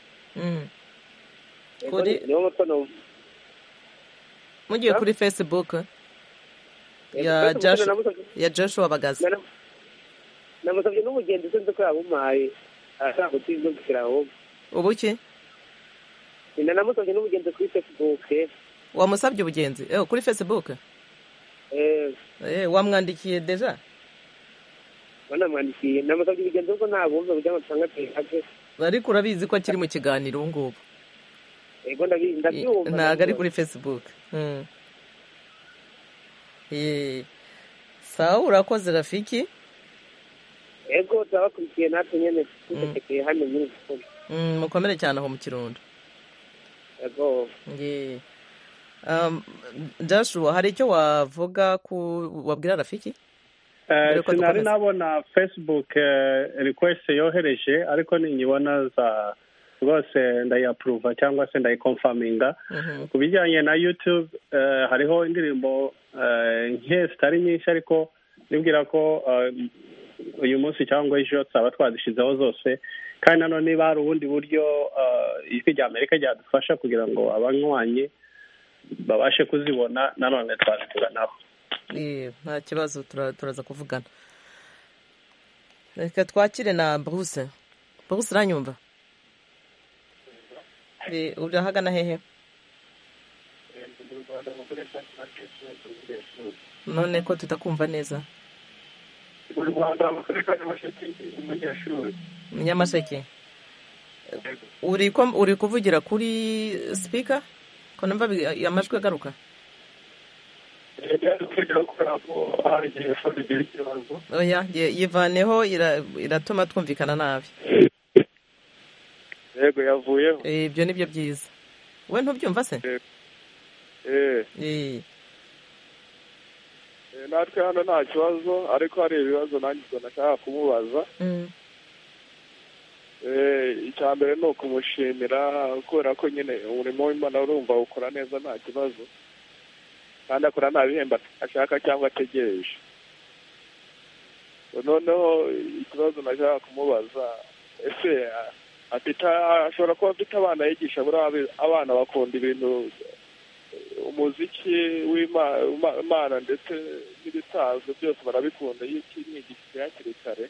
Kuri mugiye kuri Facebook ya Joshua Bagaza. Namusabye n'umugenzi sinzi ko yabumaye ashaka kutizungukira aho. Ubuki? Namusabye n'umugenzi kuri Facebook. Wamusabye ubugenzi kuri Facebook? Wamwandikiye deja? Wanamwandikiye, namusabye ubugenzi ko ntabumva kugira ngo tangate. Ariko urabizi ko akiri mu kiganiro ubu ngubu. Ego ndabyumva. Ntabwo ari kuri Facebook. Sawa, urakoze Rafiki. Ego turabakurikiye natwe nyene tutekeye hano muri Burundi. Mukomere cyane aho mu Kirundo. Ego. Joshua, hari icyo wavuga wabwira Rafiki? Sinari nabona Facebook request yohereje, ariko ninyibona za rwose ndayiapprova cyangwa se ndayiconfirminga. Ku bijyanye na YouTube hariho indirimbo nke zitari nyinshi, ariko nibwira ko uyu munsi cyangwa ejo twaba twazishyizeho zose, kandi nanone niba hari ubundi buryo ijwi rya Amerika ryadufasha kugira ngo abanywanyi babashe kuzibona nanone twazivuganaho. Nta kibazo, turaza kuvugana. Reka twakire na Bruce. Bruce, uranyumva? Urahagana hehe? None ko tutakumva neza. Mu Rwanda mu karere ka Nyamasheke. Nyamasheke. Uri kuvugira kuri speaker? Ko numva amajwi agaruka. Oya, yivaneho iratuma twumvikana nabi. Yego yavuyeho. Ibyo nibyo byiza. We ntubyumva se? Natwe hano nta kibazo, ariko hari ibibazo nanjye nashaka kumubaza. Icya mbere ni ukumushimira kubera ko nyine umurimo w'Imana urumva ukora neza nta kibazo, kandi akora nta bihembo ashaka cyangwa ategereje. Noneho ikibazo nashaka kumubaza, ese ashobora kuba afite abana yigisha, buriya abana bakunda ibintu umuziki w'Imana ndetse n'ibisanzwe byose barabikunda iyo ukimwigishije hakiri kare.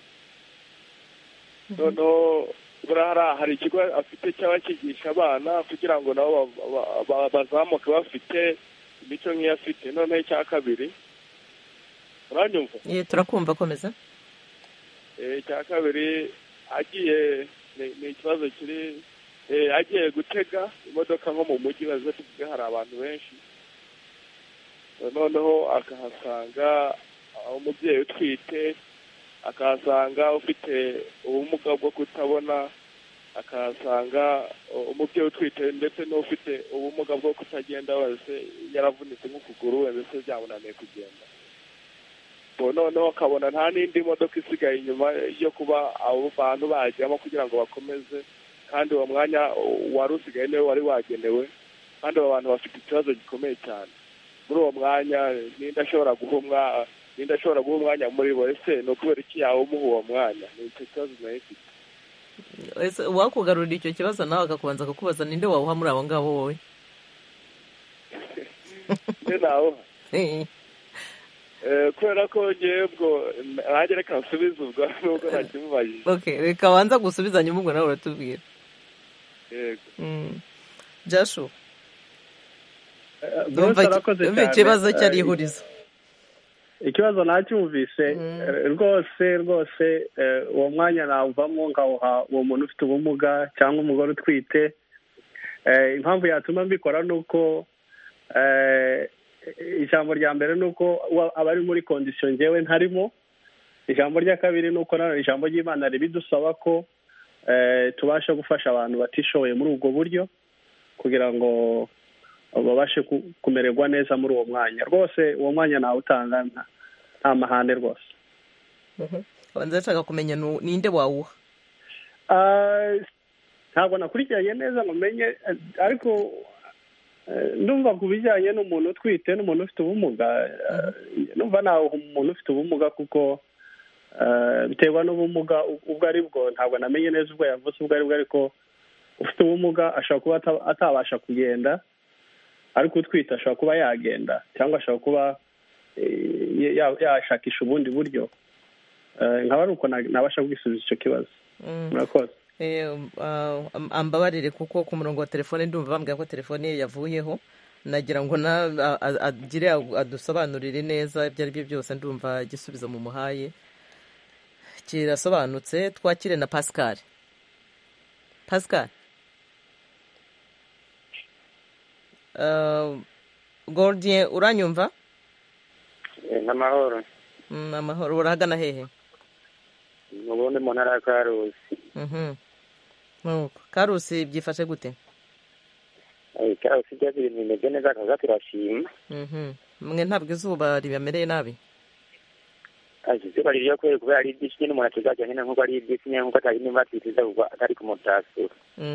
Noneho buriya hari ikigo afite cyaba kigisha abana kugira ngo nabo bazamuke bafite imico nk'iyo afite. Noneho icya kabiri, uranyumva? Turakumva, komeza. Icya kabiri, agiye ni ikibazo kiri agiye gutega imodoka nko mu mujyi, baza tuvuge hari abantu benshi. noneho akahasanga umubyeyi utwite, akahasanga ufite ubumuga bwo kutabona, akahasanga umubyeyi utwite ndetse n'ufite ubumuga bwo kutagenda wese yaravunitse nk'ukuguru we ndetse byamunaniye kugenda. Noneho akabona nta n'indi modoka isigaye inyuma yo kuba abo bantu bajyamo kugira ngo bakomeze, kandi uwo mwanya wari usigaye niwe wari wagenewe, kandi abo bantu bafite ikibazo gikomeye cyane. Muri uwo mwanya ninde ashobora guha umwanya muri bo? Ese ni ukubera iki yawe umuha uwo mwanya? Ni icyo kibazo nayo ifite. Wakugarurira icyo kibazo nawe akakubanza kukubaza ninde wawuha muri abo ngabo wowe? nawe kubera ko ngewe ubwo nanjye reka nsubize ubwo nubwo ntakimubajije. Reka wanza gusubizanya ubwo nawe uratubwira. Yego. Jashu, ikibazo cyari ihurizo. Ikibazo nacyumvise rwose uwo mwanya nawuvamo nkawuha uwo muntu ufite ubumuga cyangwa umugore utwite. Impamvu yatuma mbikora ni uko ijambo rya mbere ni uko aba ari muri kondisiyo ngewe ntarimo. Ijambo rya kabiri ni uko nanone ijambo ry'Imana ribidusaba ko tubasha gufasha abantu batishoboye muri ubwo buryo kugira ngo babashe kumererwa neza muri uwo mwanya. Rwose uwo mwanya nawutanga nta mahane rwose. Ndashaka kumenya ninde wawuha. Ntabwo nakurikiranye neza ngo menye, ariko ndumva ku bijyanye n'umuntu utwite n'umuntu ufite ubumuga, numva nawe umuntu ufite ubumuga kuko biterwa n'ubumuga ubwo ari bwo. Ntabwo namenye neza ubwo yavuze ubwo ari bwo, ariko ufite ubumuga ashobora kuba atabasha kugenda, ariko utwite ashobora kuba yagenda cyangwa ashobora kuba yashakisha ubundi buryo. Nkaba ari uko nabasha kwisubiza icyo kibazo. Murakoze. Ambabarire kuko ku murongo wa telefone ndumva bambwira ko telefone ye yavuyeho, nagira ngo agire adusobanurire neza ibyo ari byo byose. Ndumva igisubizo mu muhaye kirasobanutse. Twakire na Pascal. Gordien, uranyumva? N'amahoro. Amahoro. Urahagana hehe? Ubundi mu ntara ya Karusi. Karusi byifashe gute? Karusi byaje ibintu bimeze neza, akaza turashima. Mwe ntabwo izuba ribamereye nabi? Izuba ririyo kubera ari byinshi nyine umuntu atuzajya nyine nk'uko ari byinshi nyine nk'uko atari nimba twitiza kuko atari kumutasura.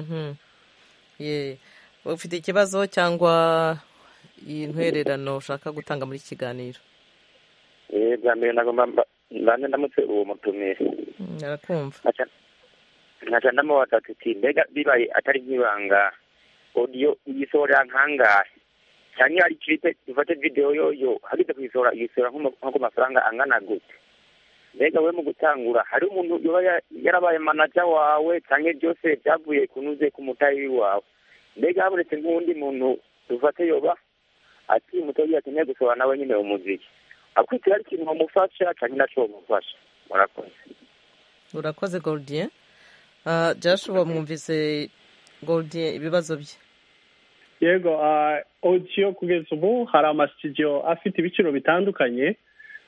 Ufite ikibazo cyangwa intwererano ushaka gutanga muri iki kiganiro? Bwa mbere nagomba mbane ndamutse uwo mutumire. Narakumva. Nkaca ndamubaza tuti mbega bibaye atari nk'ibanga audio iyisohora nkangahe, cyangwa ari clip dufate video yoyo hageze kuyisohora nko ku mafaranga angana gute? Mbega we mu gutangura hari umuntu yarabaye manager wawe cyangwa byose byavuye kunuze ku mutayi wawe? Mbega habonetse nk'undi muntu dufate yoba ati mutoyi akeneye gusohora nawe nyine umuziki, akwitira ari ikintu bamufasha cyangwa nacyo bamufasha? Urakoze Gordien. Joshua, mwumvise Gordien ibibazo bye? Yego, audio kugeza ubu hari amasitudiyo afite ibiciro bitandukanye.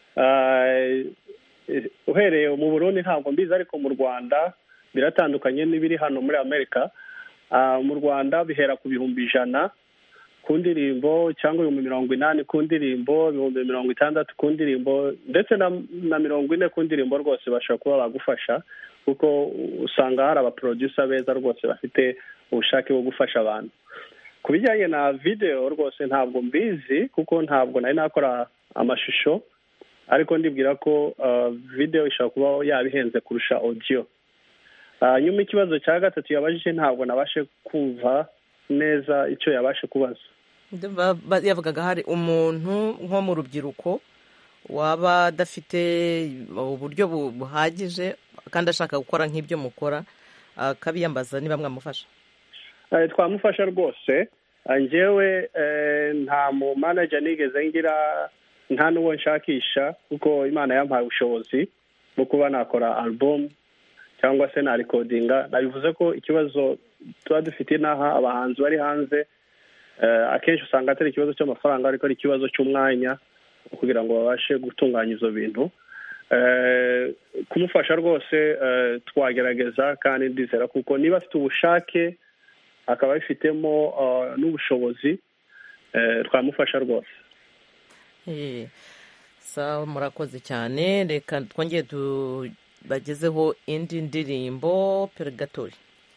Uhereye mu Burundi ntabwo mbizi, ariko mu Rwanda biratandukanye n'ibiri hano muri Amerika. Mu Rwanda bihera ku 100 ku ndirimbo, cyangwa 80 ku ndirimbo, 60 ku ndirimbo, ndetse na 40 ku ndirimbo. Rwose bashobora kuba bagufasha kuko usanga hari abaproducer beza rwose bafite ubushake bwo gufasha abantu. Ku bijyanye na video rwose ntabwo mbizi kuko ntabwo nari nakora amashusho, ariko ndibwira ko video ishobora kuba yabihenze kurusha audio. Nyuma ikibazo cya gatatu yabajije ntabwo nabashe kumva neza icyo yabashe kubaza. Yavugaga hari umuntu nko mu rubyiruko waba adafite uburyo buhagije kandi ashaka gukora nk'ibyo mukora, akabiyambaza niba mwamufasha. Twamufasha rwose. Njyewe nta mu manager nigeze ngira, nta n'uwo nshakisha, kuko Imana yampaye ubushobozi bwo kuba nakora album cyangwa se na recordinga. Nabivuze ko ikibazo tuba dufite n'aha abahanzi bari hanze akenshi usanga atari ikibazo cy'amafaranga ariko ari ikibazo cy'umwanya kugira ngo babashe gutunganya izo bintu. Kumufasha rwose twagerageza kandi ndizera kuko niba afite ubushake akaba abifitemo n'ubushobozi twamufasha rwose. Sawa, murakoze cyane. Reka twongere tubagezeho indi ndirimbo Purgatory.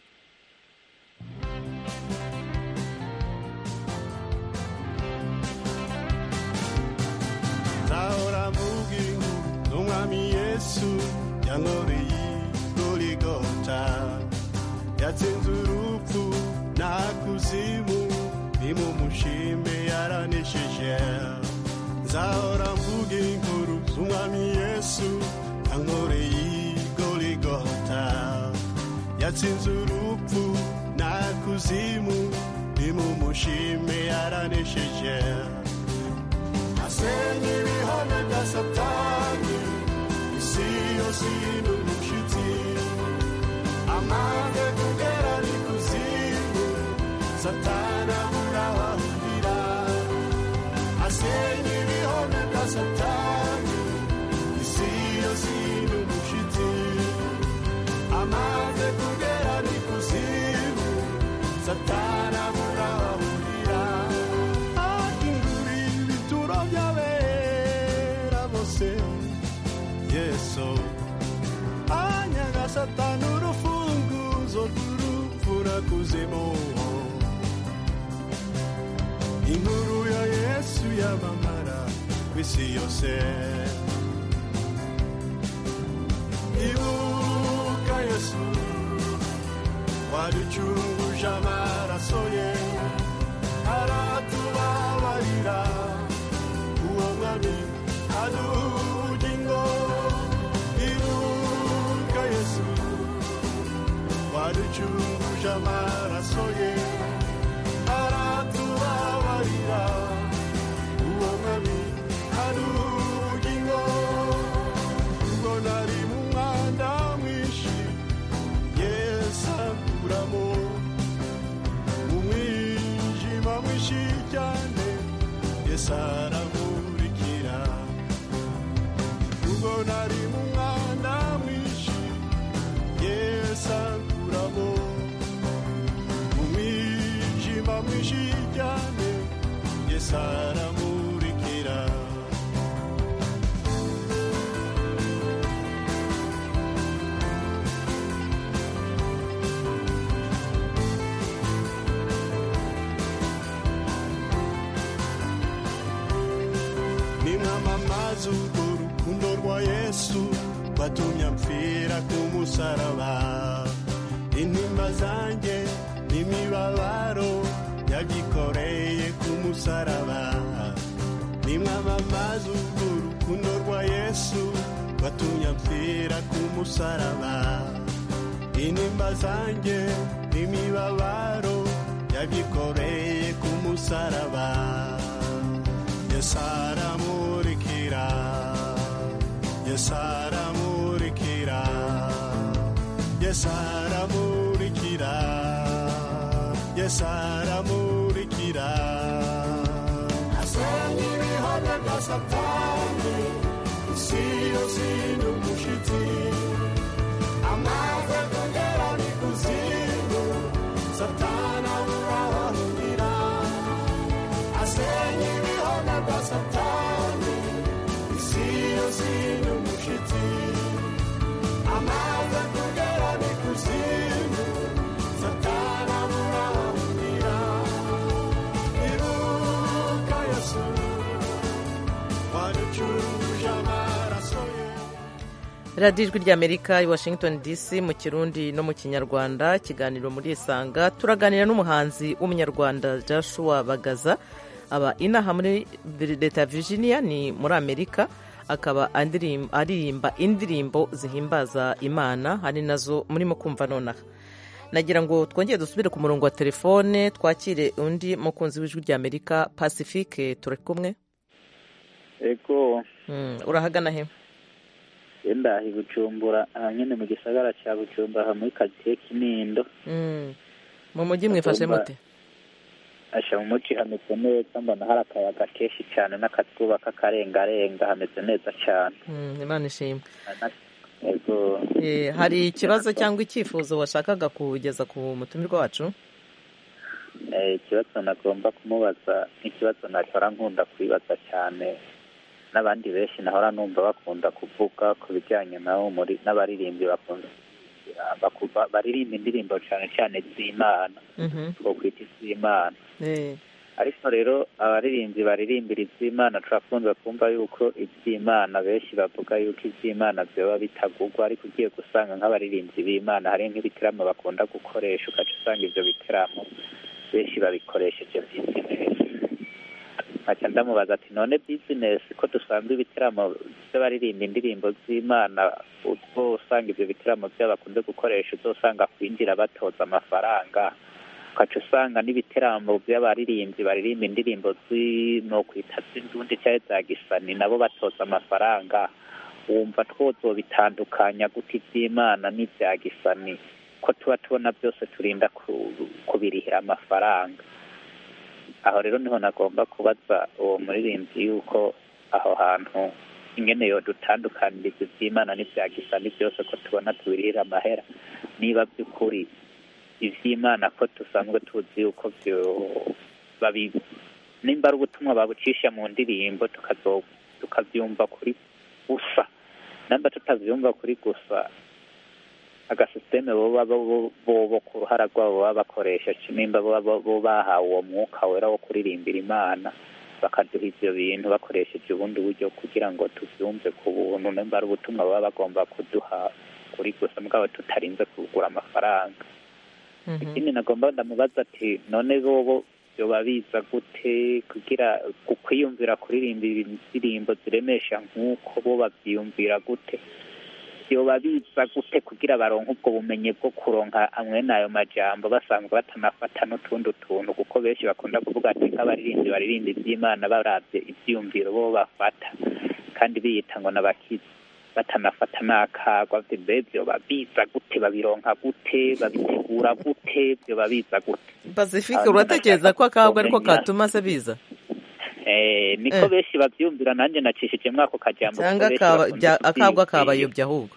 Zahora mvuga n'umwami Yesu yankoreye Golgotha, yatsinze urupfu na kuzimu, nimumushime yaranesheje. Zahora mvuga inkuru z'umwami Yesu yankoreye Golgotha, yatsinze urupfu na kuzimu, nimumushime yaranesheje. Asenye ibihome bya Satani, isi yose n'umushitsi, amande kugera ni kuzimu, Satana burahahurira. Asenye ibihome bya Satani, isi yose n'umushitsi, amande kugera ni kuzimu, Satana burahahurira. Akinguri ibituro by'abera bose, Yesu anyaga Satani urufunguzo rw'urupfu na kuzimu. Inkuru ya Yesu yamamara kw'isi yose. Ibuka Yesu waducunguje amaraso ye, aratubabarira. Uwo mwami aduha ubugingo. Ibuka Yesu waducunguje amaraso ye, aratubabarira. Uwo mwami aduha ubugingo. Ubwo nari mu mwanda mwinshi, Yesu ankuramo. Mu mwijima mwinshi cyane, Yesu aramurikira. Ubwo nari mu mwanda mwinshi, Yesu ankuramo. Mu mwijima mwinshi cyane, Yesu aramurikira. Nimwamamaza urwo rukundo rwa Yesu rwatumye mpfira ku musaraba. Intimba zanjye n'imibabaro yabyikoreye ku musaraba. Nimwamamaza urwo rukundo rwa Yesu rwatumye mpfira ku musaraba. Intimba zanjye n'imibabaro yabyikoreye ku musaraba. Yesu aramurikira, Yesu aramurikira, Yesu aramurikira, Yesu aramurikira. Asenye ibihome bya Satani, isi yose n'umushitsi, amaze kugera ni kuzimu, Satana burahahurira. Asenye ibihome bya Satani, isi yose n'umushitsi, amaze kugera ni kuzimu, Satana burahahurira. Ibuka Yesu waducunguje amaraso ye. radiyo ijwi ry'Amerika i Washington DC mu Kirundi no mu Kinyarwanda. Ikiganiro muri Isanga, turaganira n'umuhanzi w'umunyarwanda Joshua Bagaza, aba inaha muri leta ya Virginia ni muri Amerika. Akaba aririmba indirimbo zihimbaza Imana, hari nazo murimo kumva nonaha. Nagira ngo twongere dusubire ku murongo wa telefone twakire undi mukunzi w'ijwi ry'Amerika. Pacifique, turi kumwe? Ego. Urahagana he? Yenda Bujumbura, nyine mu gisagara cya Bujumbura muri quartier Kinindo. Mu mujyi mwifashe mute? asha mu muci hameze neza, mbona hari akayaga kenshi cyane n'akazuba k'akarengarenga, hameze neza cyane. Imana ishimwe. Yego. Hari ikibazo cyangwa icyifuzo washakaga kugeza ku mutumirwa wacu? Ikibazo nagomba kumubaza, ikibazo nahora nkunda kwibaza cyane, n'abandi benshi nahora numva bakunda kuvuga ku bijyanye n'abaririmbyi baririmba indirimbo cyane cyane z'Imana, two kwita iz'Imana. Ariko rero abaririmbyi baririmbira iz'Imana turakunze kumva yuko iby'Imana benshi bavuga yuko iby'Imana byoba bitagugwa, ariko ugiye gusanga nk'abaririmbyi b'Imana hari nk'ibiteramo bakunda gukoresha, ugaca usanga ibyo biteramo benshi babikoresheje bizinesi. Nkaca ndamubaza ati none bizinesi ko dusanzwe ibiteramo by'abaririmba indirimbo z'Imana, ubwo usanga ibyo biteramo by'abakunze gukoresha uzosanga kwinjira batoza amafaranga, ukaca usanga n'ibiteramo by'abaririmbyi baririmba indirimbo no kwita z'indundi cyangwa za gisani nabo batoza amafaranga. Wumva twozobitandukanya gute iby'Imana n'ibya gisani ko tuba tubona byose turinda kubirihira amafaranga? Aho rero niho nagomba kubaza uwo muririmbyi yuko aho hantu ingene yo dutandukaniriza iby'Imana n'ibya gisani byose ko tubona tubirihira amahera, niba by'ukuri iby'Imana ko dusanzwe tuzi yuko nimba ari ubutumwa babucisha mu ndirimbo tukabyumva kuri gusa, namba tutabyumva kuri gusa, agasisteme bo ku ruhara rwabo baba bakoresha, nimba bo bahawe uwo mwuka wera wo kuririmbira Imana bakaduha ibyo bintu bakoresheje ubundi buryo kugira ngo tubyumve ku buntu, nimba ari ubutumwa baba bagomba kuduha kuri gusa mugabo tutarinze kugura amafaranga. Ikindi nagomba ndamubaza ati none bobo byoba biza gute kugira kwiyumvira kuririmba indirimbo ziremesha nk'uko bo babyiyumvira gute? Byoba biza gute kugira baronke ubwo bumenyi bwo kuronka amwe n'ayo majambo basanzwe batanafata n'utundi tuntu, kuko benshi bakunda kuvuga ati nk'abaririmbyi baririmba iby'Imana baravye ivyiyumviro bo bafata kandi biyita ngo n'abakizi batanafata n'akagwa. Byoba biza gute, babironka gute, babitegura gute, byoba biza gute? Pacifique, uratekereza ko akagwa ariko katuma se biza? Niko benshi babyumvira, nanjye nacishije mwako kajambo akagwa kabayobya ahubwo.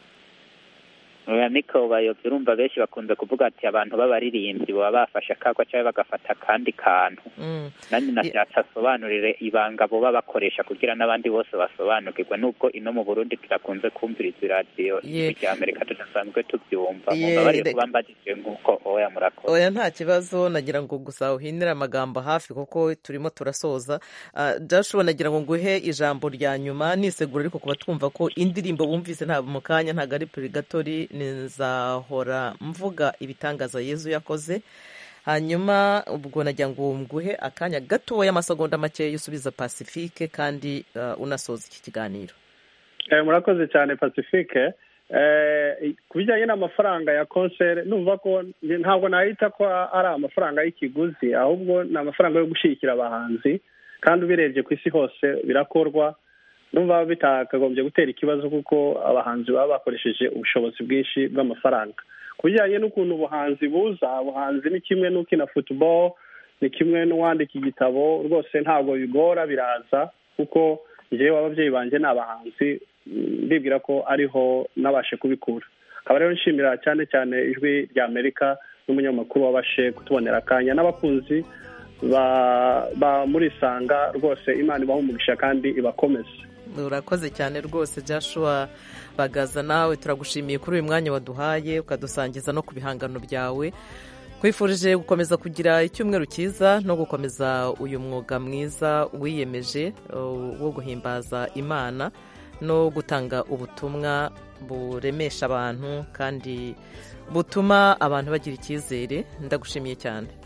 Niko bayobya, urumva benshi bakunze kuvuga ati abantu b'abaririmbyi baba bafashe akagwa cyangwa bagafata akandi kantu. Nanjye nashatse asobanurire ibanga bo bakoresha kugira n'abandi bose basobanukirwe, nubwo ino mu Burundi turakunze kumviriza iradiyo ya Amerika tudasanzwe tubyumva. Mubabariye kuba mbajije nk'uko oya murakoze. Oya nta kibazo, nagira ngo gusa uhinire amagambo hafi kuko turimo turasoza. Joshua, nagira ngo nguhe ijambo rya nyuma nisegura, ariko kuba twumva ko indirimbo bumvise nta mu kanya ntago ari purigatori, nzahora mvuga ibitangaza Yezu yakoze. Hanyuma ubwo nagira ngo nguhe akanya gatoya amasegonda make yusubiza Pacifique kandi unasoza iki kiganiro. Murakoze cyane Pacifique. Ku bijyanye n'amafaranga ya concert, numva ko ntabwo nahita ko ari amafaranga y'ikiguzi, ahubwo ni amafaranga yo gushyigikira abahanzi, kandi ubirebye ku isi hose birakorwa. Numva bitakagombye gutera ikibazo kuko abahanzi baba bakoresheje ubushobozi bwinshi bw'amafaranga. Ku bijyanye n'ukuntu ubuhanzi buza, ubuhanzi ni kimwe n'ukina football, ni kimwe n'uwandika igitabo, rwose ntabwo bigora, biraza kuko njyewe ababyeyi banjye ni abahanzi, ndibwira ko ariho nabashe kubikura. Akaba rero nshimira cyane cyane ijwi rya Amerika n'umunyamakuru wabashe kutubonera akanya, n'abakunzi ba muri Sanga, rwose Imana ibahe umugisha kandi ibakomeze. Urakoze cyane rwose Joshua Bagaza, nawe turagushimiye kuri uyu mwanya waduhaye ukadusangiza no ku bihangano byawe. Kwifurije gukomeza kugira icyumweru cyiza no gukomeza uyu mwuga mwiza wiyemeje wo guhimbaza Imana no gutanga ubutumwa buremesha abantu kandi butuma abantu bagira icyizere. Ndagushimiye cyane.